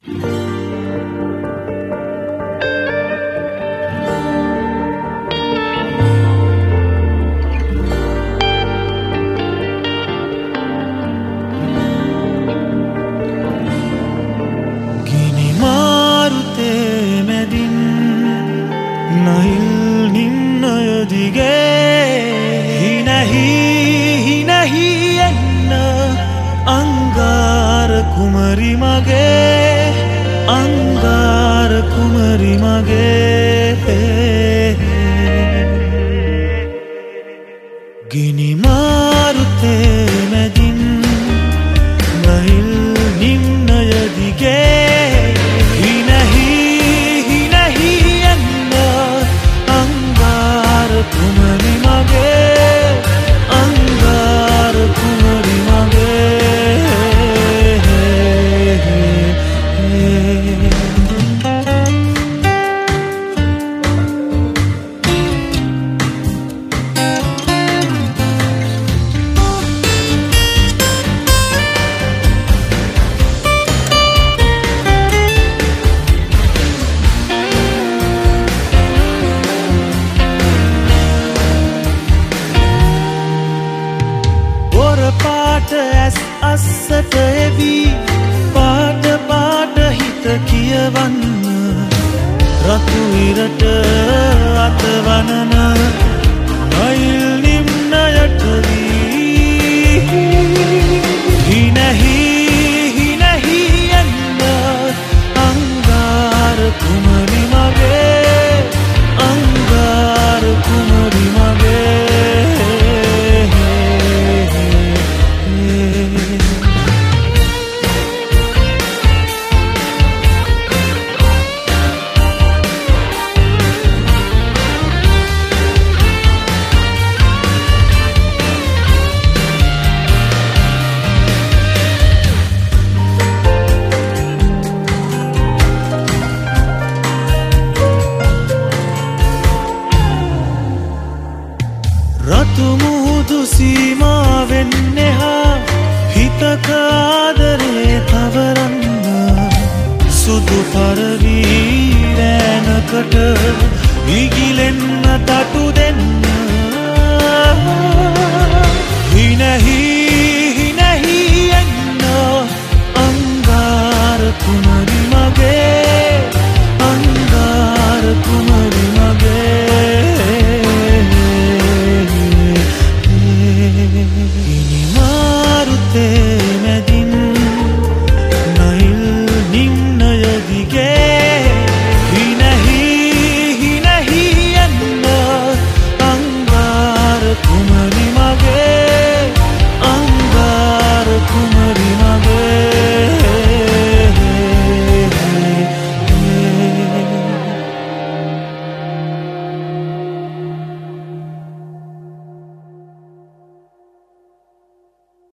कुमरी मगे अंगार कुमरी मगे गिनी मारुते मेदिन नहिल निम्नयदिगे हिनहि एन्न अंगार कुमरी मगे अंगार कुमरी मगे अस्सट एवी पाट पाट हित कियवන්න රතු ඉරට අතවනන නයිල් නිම්නයට වී හිනහි එන්න අංගාර කුමරි මගේ අංගාර කුමරි මගේ රතු මුහුදු සීමාවෙන්නෙහා හිතක ආදරේ තවරන්න සුදු පරවී රෑනකට විගිලෙන්න තටු දෙන්න